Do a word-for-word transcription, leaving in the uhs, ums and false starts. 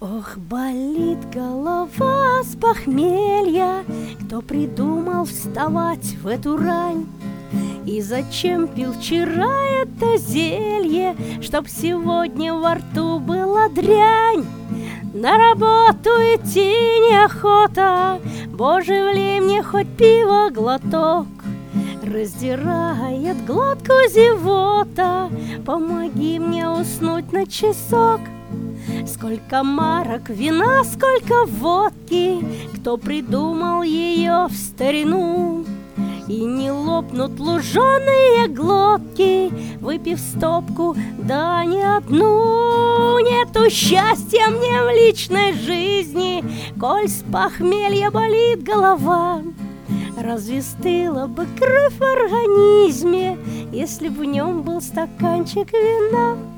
Ох, болит голова с похмелья, кто придумал вставать в эту рань? И зачем пил вчера это зелье, чтоб сегодня во рту была дрянь? На работу идти неохота, Боже, влей мне хоть пиво глоток. Раздирает глотку зевота, помоги мне уснуть на часок. Сколько марок вина, сколько водки, кто придумал ее в старину? И не лопнут луженые глотки, выпив стопку, да не одну. Нету счастья мне в личной жизни, коль с похмелья болит голова. Разве стыла бы кровь в организме, если б в нем был стаканчик вина?